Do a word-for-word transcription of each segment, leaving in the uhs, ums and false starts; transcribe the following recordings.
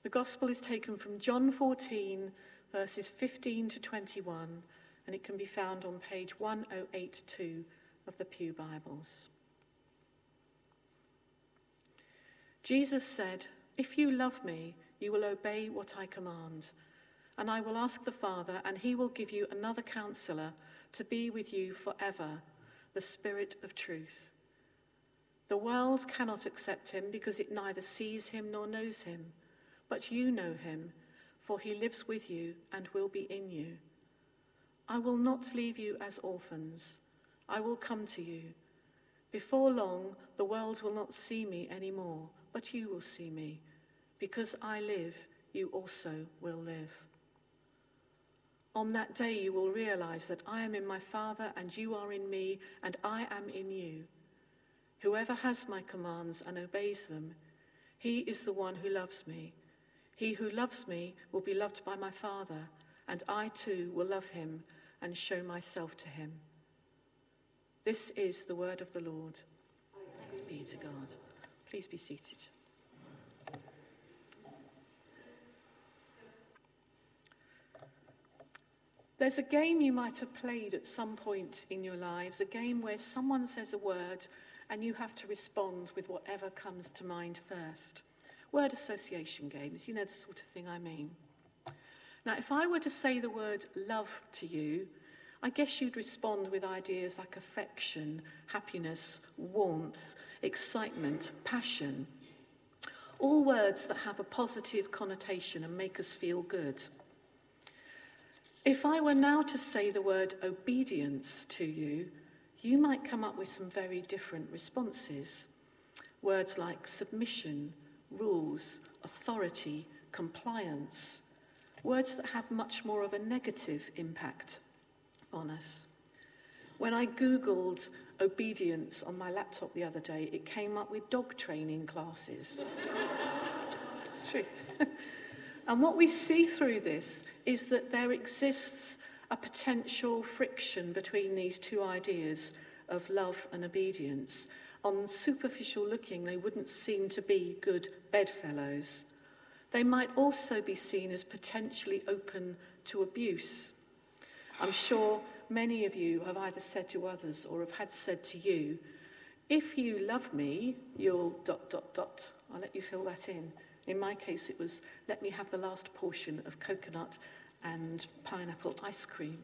The Gospel is taken from John fourteen, verses fifteen to twenty-one, and it can be found on page one oh eight two of the Pew Bibles. Jesus said, "If you love me, you will obey what I command. And I will ask the Father, and he will give you another counselor to be with you forever, the Spirit of truth. The world cannot accept him because it neither sees him nor knows him. But you know him, for he lives with you and will be in you. I will not leave you as orphans. I will come to you. Before long, the world will not see me anymore, but you will see me. Because I live, you also will live. On that day you will realize that I am in my Father, and you are in me, and I am in you. Whoever has my commands and obeys them, he is the one who loves me. He who loves me will be loved by my Father, and I too will love him and show myself to him." This is the word of the Lord. Thanks be to God. Please be seated. There's a game you might have played at some point in your lives, a game where someone says a word and you have to respond with whatever comes to mind first. Word association games, you know the sort of thing I mean. Now, if I were to say the word love to you, I guess you'd respond with ideas like affection, happiness, warmth, excitement, passion. All words that have a positive connotation and make us feel good. If I were now to say the word obedience to you, you might come up with some very different responses. Words like submission, rules, authority, compliance. Words that have much more of a negative impact on us. When I Googled obedience on my laptop the other day, it came up with dog training classes. It's true. And what we see through this is that there exists a potential friction between these two ideas of love and obedience. On superficial looking, they wouldn't seem to be good bedfellows. They might also be seen as potentially open to abuse. I'm sure many of you have either said to others or have had said to you, "If you love me, you'll dot, dot, dot." I'll let you fill that in. In my case, it was, "Let me have the last portion of coconut and pineapple ice cream."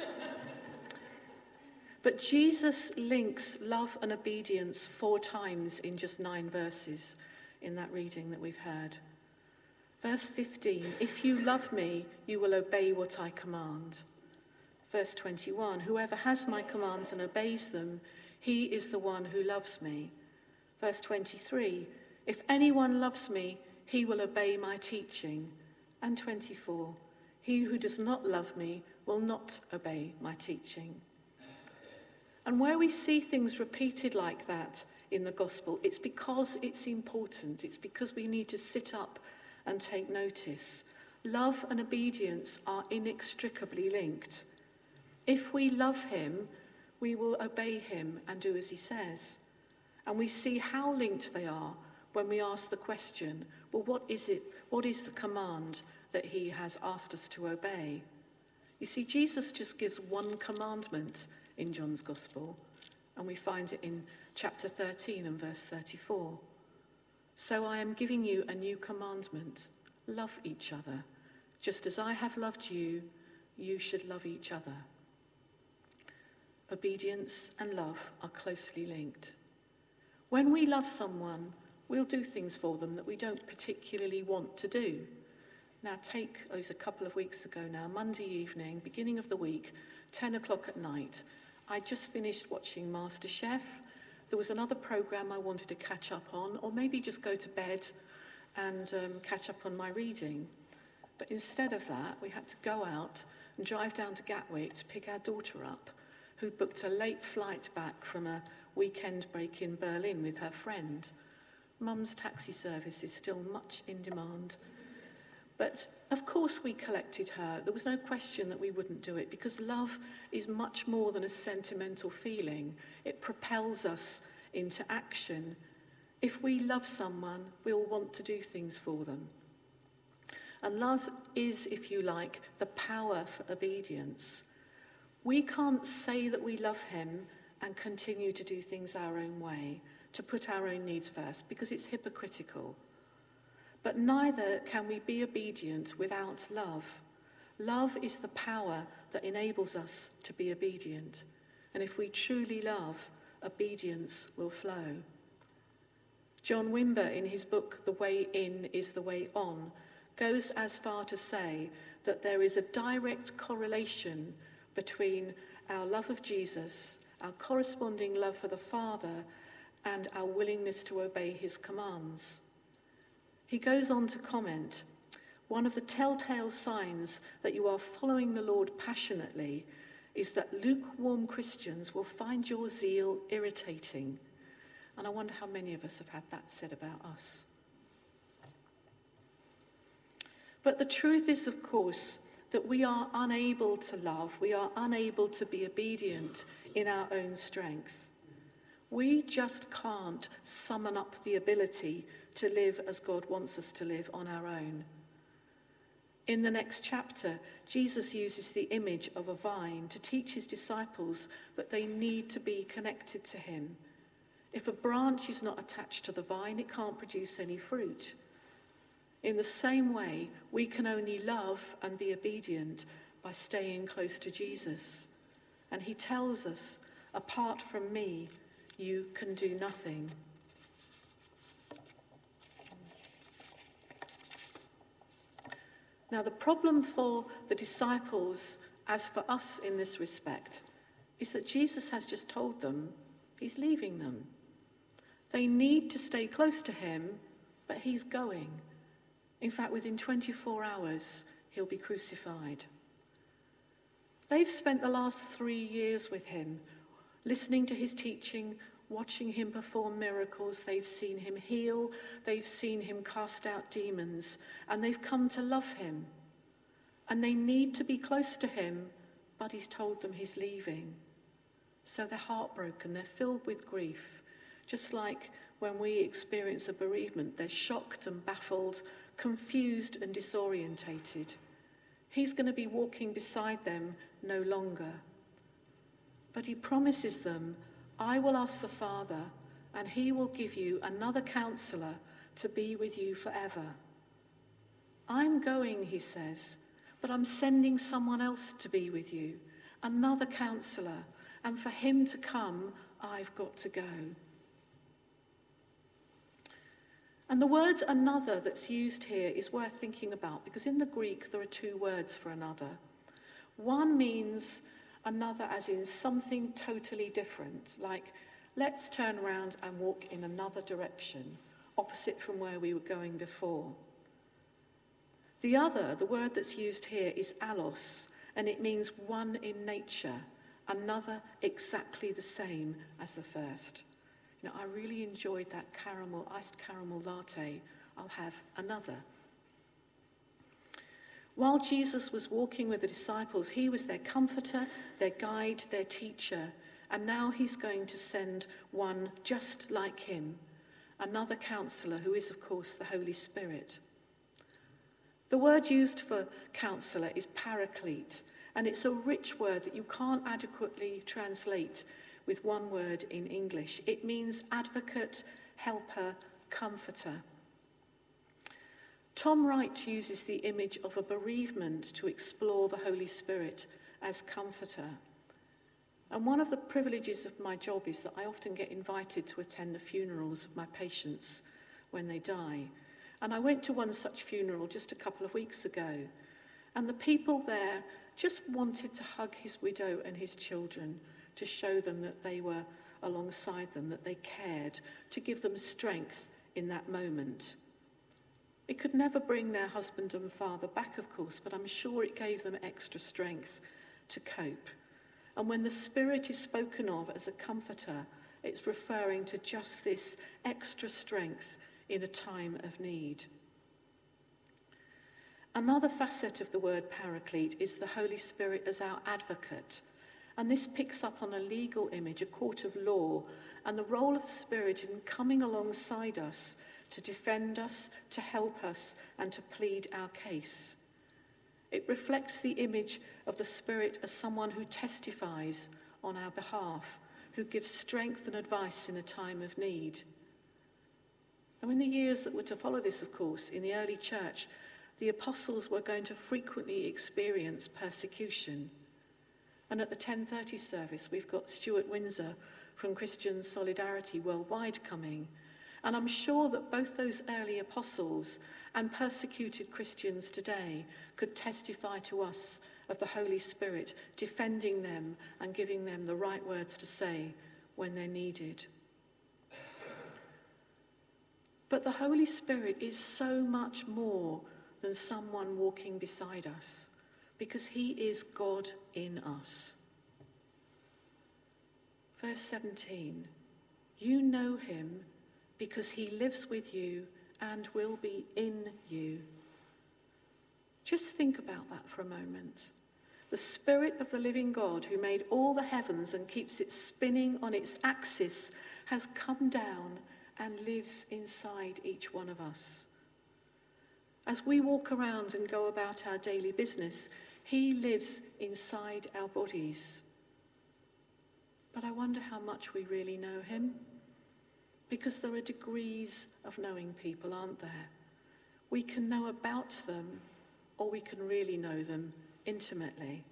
But Jesus links love and obedience four times in just nine verses in that reading that we've heard. Verse fifteen, "If you love me, you will obey what I command." Verse twenty-one, "Whoever has my commands and obeys them, he is the one who loves me." Verse twenty-three, "If anyone loves me, he will obey my teaching." And twenty-four, "He who does not love me will not obey my teaching." And where we see things repeated like that in the gospel, it's because it's important. It's because we need to sit up and take notice. Love and obedience are inextricably linked. If we love him, we will obey him and do as he says. And we see how linked they are when we ask the question, well, what is it? What is the command that he has asked us to obey? You see, Jesus just gives one commandment in John's Gospel, and we find it in chapter thirteen and verse thirty-four. "So I am giving you a new commandment. Love each other. Just as I have loved you, you should love each other." Obedience and love are closely linked. When we love someone, we'll do things for them that we don't particularly want to do. Now take, oh, it was a couple of weeks ago now, Monday evening, beginning of the week, ten o'clock at night. I just finished watching MasterChef. There was another programme I wanted to catch up on, or maybe just go to bed and um, catch up on my reading. But instead of that, we had to go out and drive down to Gatwick to pick our daughter up, who'd booked a late flight back from a weekend break in Berlin with her friend. Mum's taxi service is still much in demand. But of course we collected her. There was no question that we wouldn't do it, because love is much more than a sentimental feeling. It propels us into action. If we love someone, we'll want to do things for them. And love is, if you like, the power for obedience. We can't say that we love him and continue to do things our own way, to put our own needs first, because it's hypocritical. But neither can we be obedient without love. Love is the power that enables us to be obedient. And if we truly love, obedience will flow. John Wimber, in his book The Way In is the Way On, goes as far to say that there is a direct correlation between our love of Jesus, our corresponding love for the Father, and our willingness to obey his commands. He goes on to comment, one of the telltale signs that you are following the Lord passionately is that lukewarm Christians will find your zeal irritating. And I wonder how many of us have had that said about us. But the truth is, of course, that we are unable to love, we are unable to be obedient in our own strength. We just can't summon up the ability to live as God wants us to live on our own. In the next chapter, Jesus uses the image of a vine to teach his disciples that they need to be connected to him. If a branch is not attached to the vine, it can't produce any fruit. In the same way, we can only love and be obedient by staying close to Jesus. And he tells us, apart from me, you can do nothing. Now, the problem for the disciples, as for us in this respect, is that Jesus has just told them he's leaving them. They need to stay close to him, but he's going. In fact, within twenty-four hours, he'll be crucified. They've spent the last three years with him, listening to his teaching, watching him perform miracles. They've seen him heal. They've seen him cast out demons. And they've come to love him. And they need to be close to him, but he's told them he's leaving. So they're heartbroken. They're filled with grief. Just like when we experience a bereavement, they're shocked and baffled, confused and disorientated. He's going to be walking beside them no longer. But he promises them, I will ask the Father, and he will give you another counselor to be with you forever. I'm going, he says, but I'm sending someone else to be with you, another counselor, and for him to come, I've got to go. And the word another that's used here is worth thinking about, because in the Greek there are two words for another. One means another as in something totally different, like let's turn around and walk in another direction, opposite from where we were going before. The other, the word that's used here, is allos, and it means one in nature, another exactly the same as the first. You know, I really enjoyed that caramel, iced caramel latte. I'll have another. While Jesus was walking with the disciples, he was their comforter, their guide, their teacher. And now he's going to send one just like him, another counselor who is, of course, the Holy Spirit. The word used for counselor is paraclete, and it's a rich word that you can't adequately translate with one word in English. It means advocate, helper, comforter. Tom Wright uses the image of a bereavement to explore the Holy Spirit as comforter. And one of the privileges of my job is that I often get invited to attend the funerals of my patients when they die. And I went to one such funeral just a couple of weeks ago. And the people there just wanted to hug his widow and his children, to show them that they were alongside them, that they cared, to give them strength in that moment. It could never bring their husband and father back, of course, but I'm sure it gave them extra strength to cope. And when the Spirit is spoken of as a comforter, it's referring to just this extra strength in a time of need. Another facet of the word paraclete is the Holy Spirit as our advocate. And this picks up on a legal image, a court of law, and the role of the Spirit in coming alongside us to defend us, to help us, and to plead our case. It reflects the image of the Spirit as someone who testifies on our behalf, who gives strength and advice in a time of need. And in the years that were to follow this, of course, in the early church, the apostles were going to frequently experience persecution. And at the ten thirty service, we've got Stuart Windsor from Christian Solidarity Worldwide coming. And I'm sure that both those early apostles and persecuted Christians today could testify to us of the Holy Spirit defending them and giving them the right words to say when they're needed. But the Holy Spirit is so much more than someone walking beside us, because he is God in us. Verse seventeen, you know him because he lives with you and will be in you. Just think about that for a moment. The Spirit of the living God, who made all the heavens and keeps it spinning on its axis, has come down and lives inside each one of us. As we walk around and go about our daily business, he lives inside our bodies. But I wonder how much we really know him, because there are degrees of knowing people, aren't there? We can know about them, or we can really know them intimately.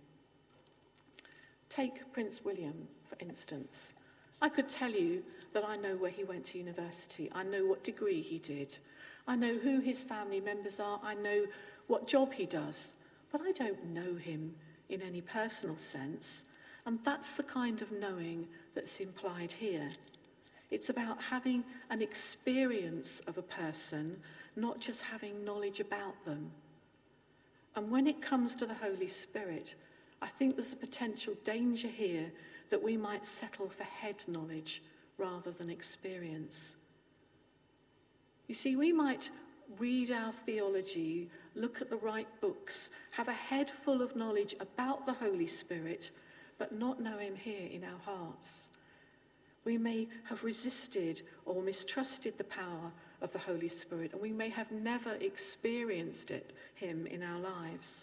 Take Prince William, for instance. I could tell you that I know where he went to university. I know what degree he did. I know who his family members are. I know what job he does. But I don't know him in any personal sense. And that's the kind of knowing that's implied here. It's about having an experience of a person, not just having knowledge about them. And when it comes to the Holy Spirit, I think there's a potential danger here that we might settle for head knowledge rather than experience. You see, we might read our theology, look at the right books, have a head full of knowledge about the Holy Spirit, but not know him here in our hearts. We may have resisted or mistrusted the power of the Holy Spirit, and we may have never experienced it, him in our lives.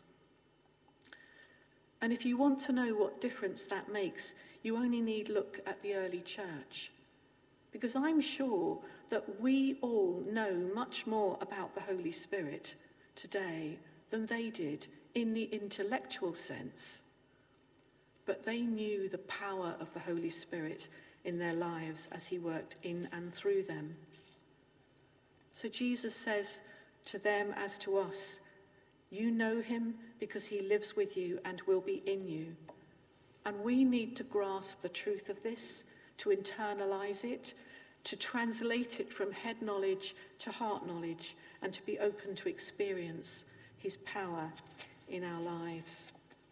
And if you want to know what difference that makes, you only need look at the early church. Because I'm sure that we all know much more about the Holy Spirit today than they did in the intellectual sense. But they knew the power of the Holy Spirit in their lives as he worked in and through them. So Jesus says to them as to us, you know him because he lives with you and will be in you. And we need to grasp the truth of this, to internalize it, to translate it from head knowledge to heart knowledge, and to be open to experience his power in our lives.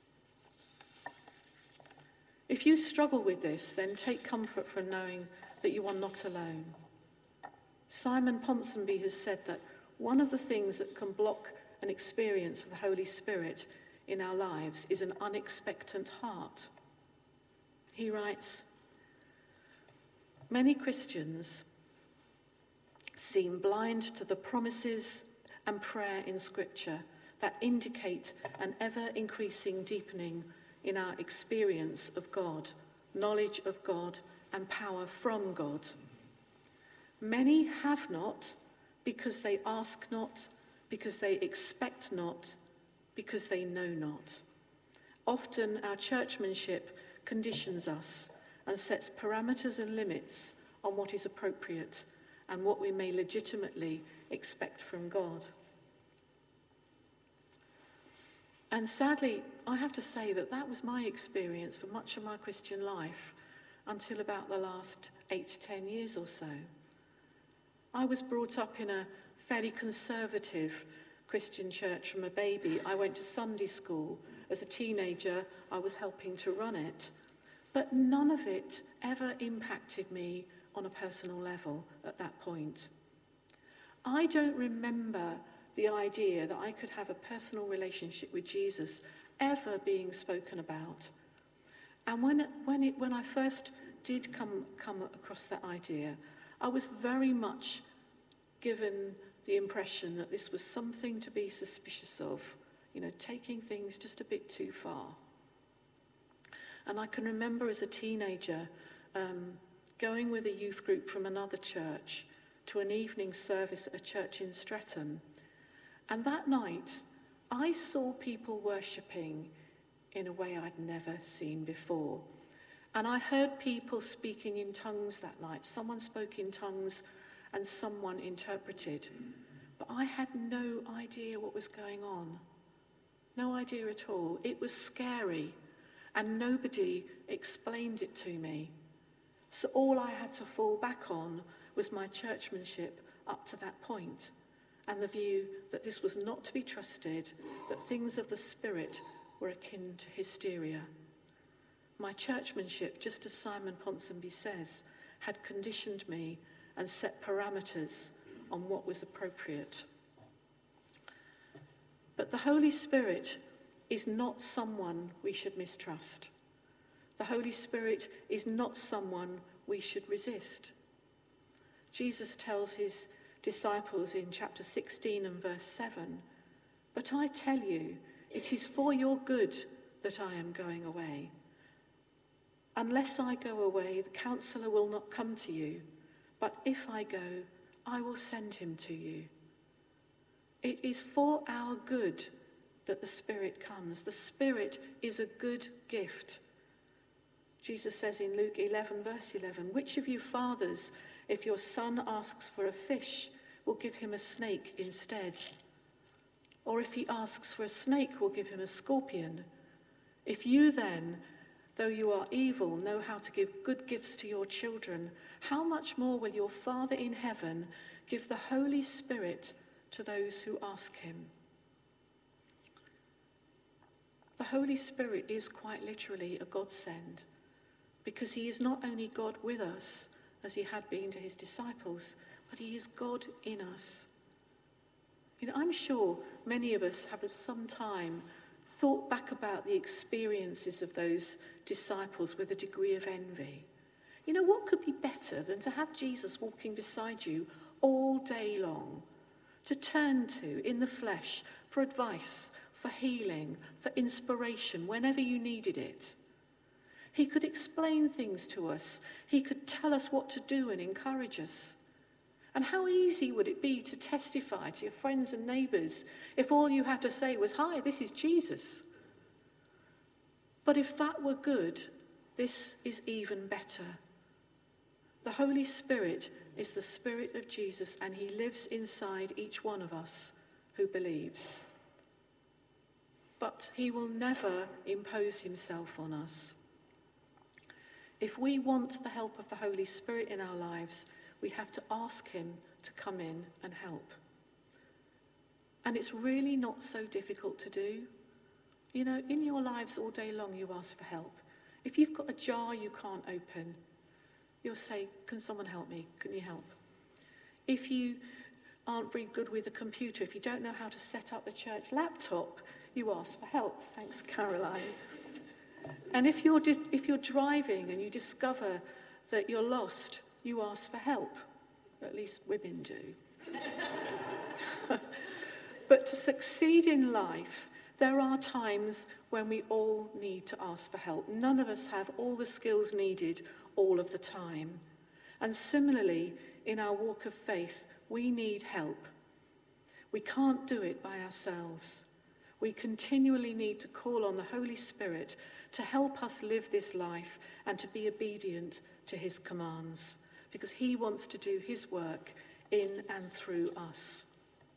If you struggle with this, then take comfort from knowing that you are not alone. Simon Ponsonby has said that one of the things that can block an experience of the Holy Spirit in our lives is an unexpectant heart. He writes, many Christians seem blind to the promises and prayer in Scripture that indicate an ever-increasing deepening in our experience of God, knowledge of God, and power from God. Many have not because they ask not, because they expect not, because they know not. Often our churchmanship conditions us and sets parameters and limits on what is appropriate and what we may legitimately expect from God. And sadly, I have to say that that was my experience for much of my Christian life until about the last eight to ten years or so. I was brought up in a fairly conservative Christian church from a baby. I went to Sunday school. As a teenager, I was helping to run it. But none of it ever impacted me on a personal level at that point. I don't remember the idea that I could have a personal relationship with Jesus ever being spoken about. And when when it when I first did come come across that idea, I was very much given the impression that this was something to be suspicious of, you know, taking things just a bit too far. And I can remember as a teenager um, going with a youth group from another church to an evening service at a church in Streatham. And that night, I saw people worshipping in a way I'd never seen before. And I heard people speaking in tongues that night. Someone spoke in tongues and someone interpreted. But I had no idea what was going on. No idea at all. It was scary, and nobody explained it to me. So all I had to fall back on was my churchmanship up to that point, and the view that this was not to be trusted, that things of the Spirit were akin to hysteria. My churchmanship, just as Simon Ponsonby says, had conditioned me and set parameters on what was appropriate. But the Holy Spirit is not someone we should mistrust. The Holy Spirit is not someone we should resist. Jesus tells his disciples in chapter sixteen and verse seven, "But I tell you, it is for your good that I am going away. Unless I go away, the Counselor will not come to you, but if I go, I will send him to you." It is for our good that the Spirit comes. The Spirit is a good gift. Jesus says in Luke eleven, verse eleven, "Which of you fathers, if your son asks for a fish, will give him a snake instead? Or if he asks for a snake, will give him a scorpion? If you then, though you are evil, know how to give good gifts to your children, how much more will your Father in heaven give the Holy Spirit to those who ask him?" The Holy Spirit is quite literally a godsend, because he is not only God with us, as he had been to his disciples, but he is God in us. You know, I'm sure many of us have at some time thought back about the experiences of those disciples with a degree of envy. You know, what could be better than to have Jesus walking beside you all day long, to turn to in the flesh for advice, for healing, for inspiration, whenever you needed it? He could explain things to us. He could tell us what to do and encourage us. And how easy would it be to testify to your friends and neighbours if all you had to say was, "Hi, this is Jesus." But if that were good, this is even better. The Holy Spirit is the Spirit of Jesus, and he lives inside each one of us who believes. But he will never impose himself on us. If we want the help of the Holy Spirit in our lives, we have to ask him to come in and help. And it's really not so difficult to do. You know, in your lives all day long, you ask for help. If you've got a jar you can't open, you'll say, "Can someone help me? Can you help?" If you aren't very good with a computer, if you don't know how to set up the church laptop, you ask for help. Thanks, Caroline. And if you're di- if you're driving and you discover that you're lost, you ask for help. At least women do. But to succeed in life, there are times when we all need to ask for help. None of us have all the skills needed all of the time. And similarly, in our walk of faith, we need help. We can't do it by ourselves. We continually need to call on the Holy Spirit to help us live this life and to be obedient to his commands, because he wants to do his work in and through us.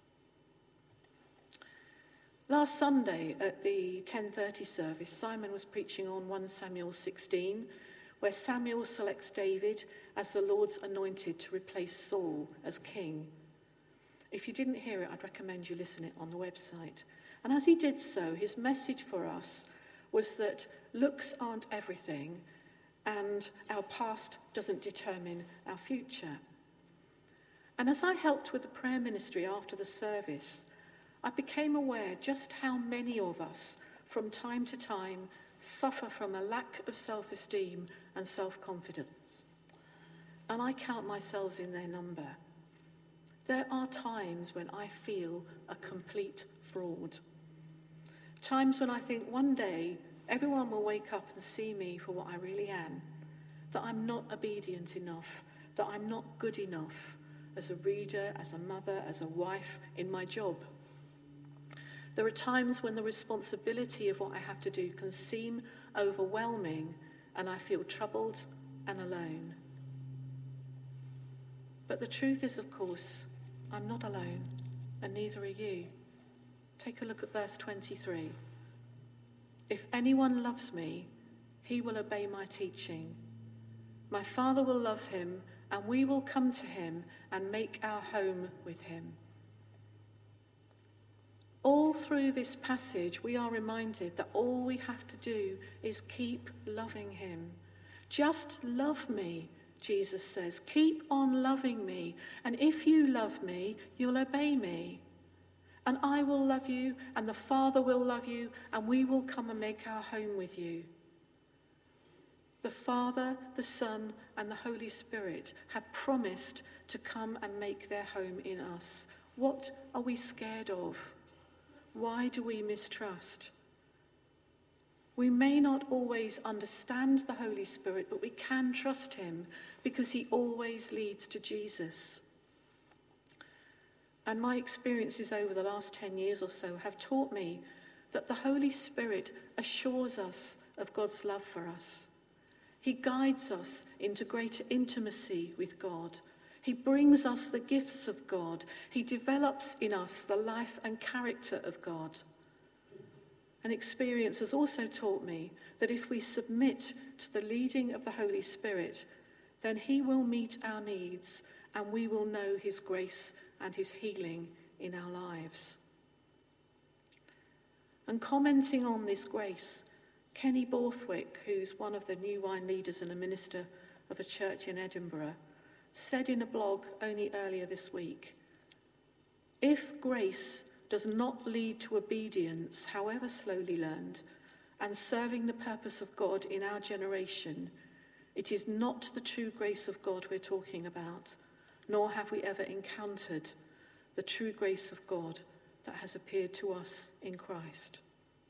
Last Sunday at the ten thirty service, Simon was preaching on First Samuel sixteen, where Samuel selects David as the Lord's anointed to replace Saul as king. If you didn't hear it, I'd recommend you listen it on the website. And as he did so, his message for us was that looks aren't everything, and our past doesn't determine our future. And as I helped with the prayer ministry after the service, I became aware just how many of us, from time to time, suffer from a lack of self-esteem and self-confidence. And I count myself in their number. There are times when I feel a complete fraud. Times when I think one day everyone will wake up and see me for what I really am, that I'm not obedient enough, that I'm not good enough as a reader, as a mother, as a wife, in my job. There are times when the responsibility of what I have to do can seem overwhelming and I feel troubled and alone. But the truth is, of course, I'm not alone, and neither are you. Take a look at verse twenty-three. If anyone loves me, he will obey my teaching. My Father will love him, and we will come to him and make our home with him. All through this passage, we are reminded that all we have to do is keep loving him. Just love me, Jesus says. Keep on loving me. And if you love me, you'll obey me. And I will love you, and the Father will love you, and we will come and make our home with you. The Father, the Son, and the Holy Spirit have promised to come and make their home in us. What are we scared of? Why do we mistrust? We may not always understand the Holy Spirit, but we can trust him because he always leads to Jesus. And my experiences over the last ten years or so have taught me that the Holy Spirit assures us of God's love for us. He guides us into greater intimacy with God. He brings us the gifts of God. He develops in us the life and character of God. And experience has also taught me that if we submit to the leading of the Holy Spirit, then he will meet our needs and we will know his grace and his healing in our lives. And commenting on this grace, Kenny Borthwick, who's one of the New Wine leaders and a minister of a church in Edinburgh, said in a blog only earlier this week, if grace does not lead to obedience, however slowly learned, and serving the purpose of God in our generation, it is not the true grace of God we're talking about, nor have we ever encountered the true grace of God that has appeared to us in Christ.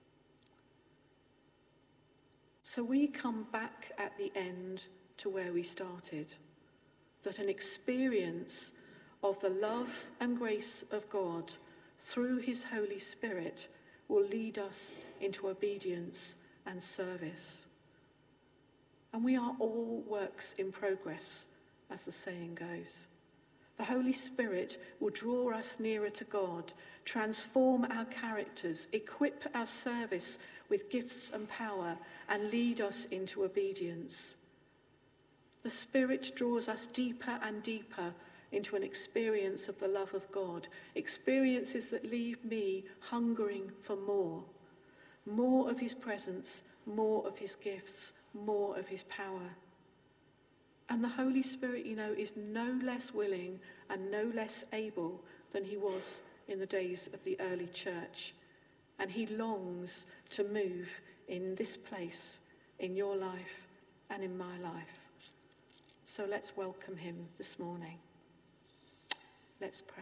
So we come back at the end to where we started, that an experience of the love and grace of God through his Holy Spirit will lead us into obedience and service. And we are all works in progress, as the saying goes. The Holy Spirit will draw us nearer to God, transform our characters, equip our service with gifts and power, and lead us into obedience. The Spirit draws us deeper and deeper into an experience of the love of God, experiences that leave me hungering for more, more of his presence, more of his gifts, more of his power. And the Holy Spirit, you know, is no less willing and no less able than he was in the days of the early church. And he longs to move in this place, in your life and in my life. So let's welcome him this morning. Let's pray.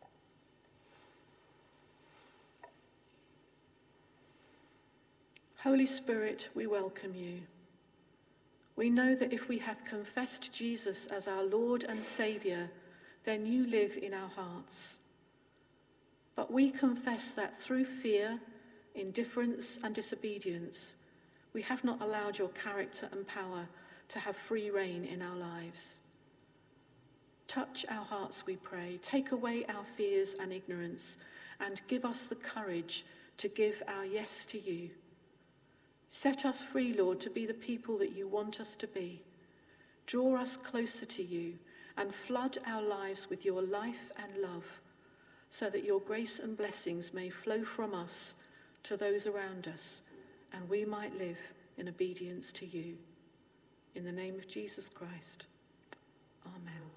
Holy Spirit, we welcome you. We know that if we have confessed Jesus as our Lord and Saviour, then you live in our hearts. But we confess that through fear, indifference and disobedience, we have not allowed your character and power to have free reign in our lives. Touch our hearts, we pray. Take away our fears and ignorance and give us the courage to give our yes to you. Set us free, Lord, to be the people that you want us to be. Draw us closer to you and flood our lives with your life and love so that your grace and blessings may flow from us to those around us and we might live in obedience to you. In the name of Jesus Christ, amen.